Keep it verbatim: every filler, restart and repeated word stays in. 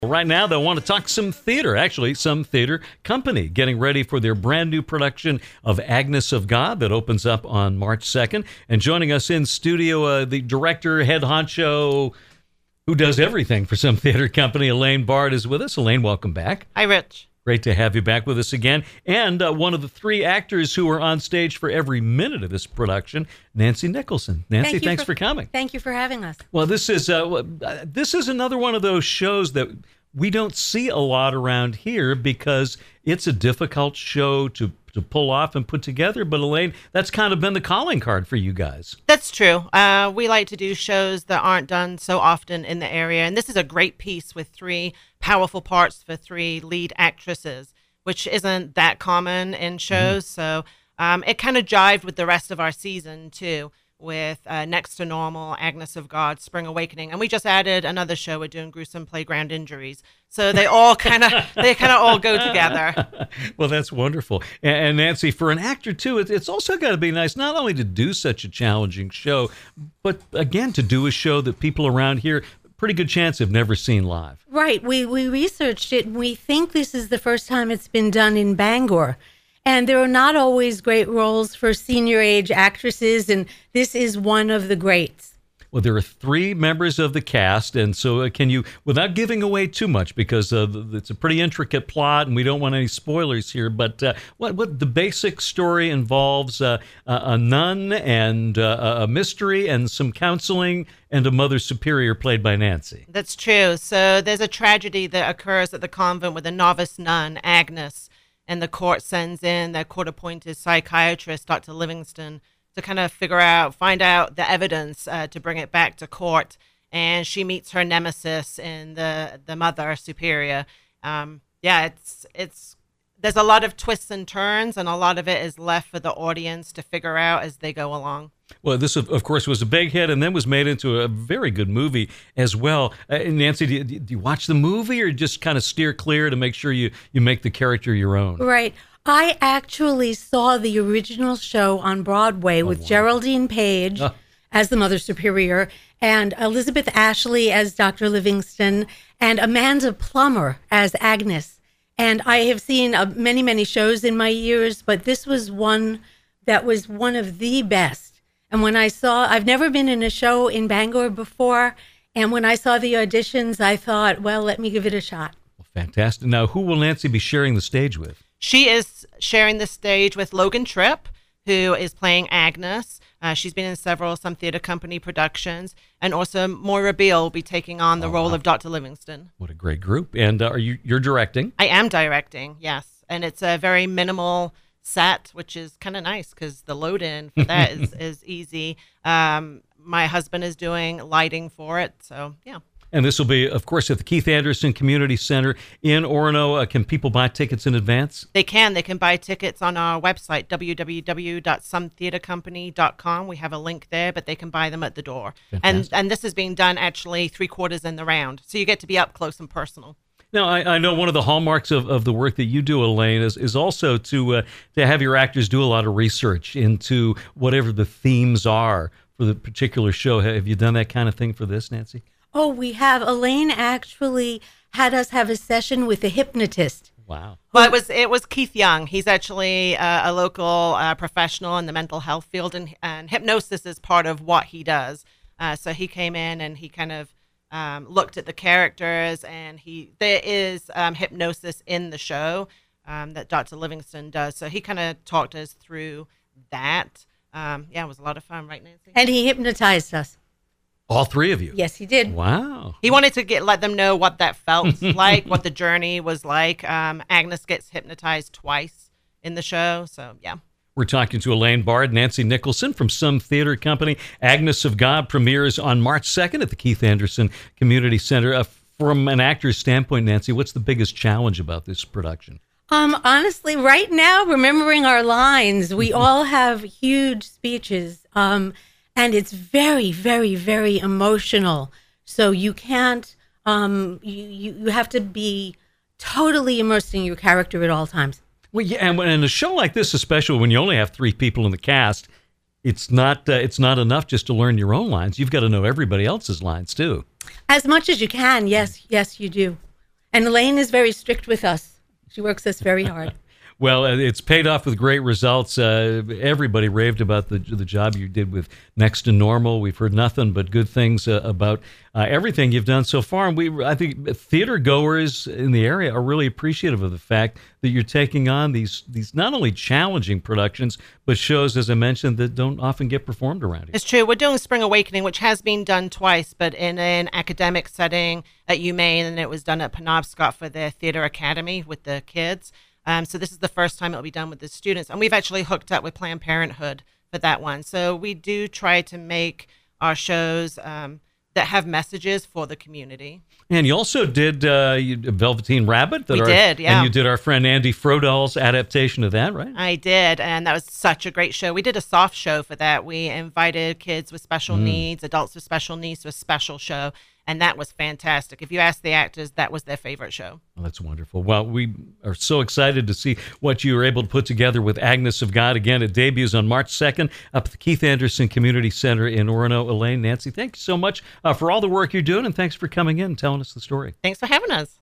Right now, they want to talk some theater, actually, some theater company getting ready for their brand new production of Agnes of God that opens up on March second. And joining us in studio, uh, the director, head honcho, who does everything for some theater company, Elaine Bard, is with us. Elaine, welcome back. Hi, Rich. Great to have you back with us again. And uh, one of the three actors who are on stage for every minute of this production, Nancy Nicholson. Nancy, Thank thanks for, for coming. Thank you for having us. Well, this is uh, this is another one of those shows that we don't see a lot around here because it's a difficult show to to pull off and put together. But Elaine, that's kind of been the calling card for you guys. That's true. Uh, we like to do shows that aren't done so often in the area. And this is a great piece with three powerful parts for three lead actresses, which isn't that common in shows. Mm-hmm. So um, it kind of jived with the rest of our season, too, with uh, Next to Normal, Agnes of God, Spring Awakening. And we just added another show. We're doing Gruesome Playground Injuries. So they all kind of they kind of all go together. Well, that's wonderful. And, and Nancy, for an actor, too, it, it's also got to be nice not only to do such a challenging show, but, again, to do a show that people around here, pretty good chance, have never seen live. Right. We, we researched it, and we think this is the first time it's been done in Bangor. And there are not always great roles for senior age actresses, and this is one of the greats. Well, there are three members of the cast, and so uh, can you, without giving away too much, because uh, it's a pretty intricate plot, and we don't want any spoilers here, but uh, what what the basic story involves uh, a nun and uh, a mystery and some counseling and a mother superior played by Nancy. That's true. So there's a tragedy that occurs at the convent with a novice nun, Agnes, and the court sends in their court-appointed psychiatrist, Doctor Livingston, to kind of figure out, find out the evidence uh, to bring it back to court. And she meets her nemesis in the the mother superior. Um, yeah, it's it's there's a lot of twists and turns, and a lot of it is left for the audience to figure out as they go along. Well, this, of course, was a big hit and then was made into a very good movie as well. Uh, Nancy, do you, do you watch the movie or just kind of steer clear to make sure you, you make the character your own? Right. I actually saw the original show on Broadway oh, with wow. Geraldine Page oh. as the Mother Superior and Elizabeth Ashley as Doctor Livingston and Amanda Plummer as Agnes. And I have seen uh, many, many shows in my years, but this was one that was one of the best. And when I saw, I've never been in a show in Bangor before, and when I saw the auditions, I thought, well, let me give it a shot. Well, fantastic. Now, who will Nancy be sharing the stage with? She is sharing the stage with Logan Tripp, who is playing Agnes. Uh, she's been in several Some Theater Company productions, and also Moira Beale will be taking on the oh, role wow. of Doctor Livingston. What a great group. And uh, are you, you're directing? I am directing, yes. And it's a very minimal set, which is kind of nice because the load in for that is, is easy. Um, my husband is doing lighting for it, so yeah. And this will be, of course, at the Keith Anderson Community Center in Orono. Uh, can people buy tickets in advance? They can. They can buy tickets on our website, w w w dot some theater company dot com. We have a link there, but they can buy them at the door. And and this is being done actually three quarters in the round, so you get to be up close and personal. Now, I, I know one of the hallmarks of, of the work that you do, Elaine, is, is also to uh, to have your actors do a lot of research into whatever the themes are for the particular show. Have you done that kind of thing for this, Nancy? Oh, we have. Elaine actually had us have a session with a hypnotist. Wow. Well, it was it was Keith Young. He's actually uh, a local uh, professional in the mental health field, and, and hypnosis is part of what he does. Uh, so he came in and he kind of Um, looked at the characters, and he there is um, hypnosis in the show um, that Doctor Livingston does. So he kind of talked us through that. Um, yeah, it was a lot of fun, right, Nancy? And he hypnotized us. All three of you? Yes, he did. Wow. He wanted to get let them know what that felt like, what the journey was like. Um, Agnes gets hypnotized twice in the show, so yeah. We're talking to Elaine Bard, Nancy Nicholson from Some Theater Company. Agnes of God premieres on March second at the Keith Anderson Community Center. Uh, from an actor's standpoint, Nancy, what's the biggest challenge about this production? Um, honestly, right now, remembering our lines, we all have huge speeches, um, and it's very, very, very emotional. So you can't, um, you, you, you have to be totally immersed in your character at all times. Well, yeah, and in a show like this, especially when you only have three people in the cast, it's not uh, it's not enough just to learn your own lines. You've got to know everybody else's lines too. As much as you can, yes, yes, you do. And Elaine is very strict with us. She works us very hard. Well, it's paid off with great results. Uh, everybody raved about the the job you did with Next to Normal. We've heard nothing but good things uh, about uh, everything you've done so far. And we, I think, theater goers in the area are really appreciative of the fact that you're taking on these these not only challenging productions, but shows, as I mentioned, that don't often get performed around here. It's true. We're doing Spring Awakening, which has been done twice, but in an academic setting at UMaine, and it was done at Penobscot for their theater academy with the kids. Um, so this is the first time it'll be done with the students. And we've actually hooked up with Planned Parenthood for that one. So we do try to make our shows um, that have messages for the community. And you also did uh, you, Velveteen Rabbit. That we our, did, yeah. And you did our friend Andy Frodall's adaptation of that, right? I did, and that was such a great show. We did a soft show for that. We invited kids with special mm. needs, adults with special needs to a special show, and that was fantastic. If you ask the actors, that was their favorite show. Well, that's wonderful. Well, we are so excited to see what you were able to put together with Agnes of God. Again, it debuts on March second up at the Keith Anderson Community Center in Orono. Elaine, Nancy, thank you so much uh, for all the work you're doing, and thanks for coming in and telling us the story. Thanks for having us.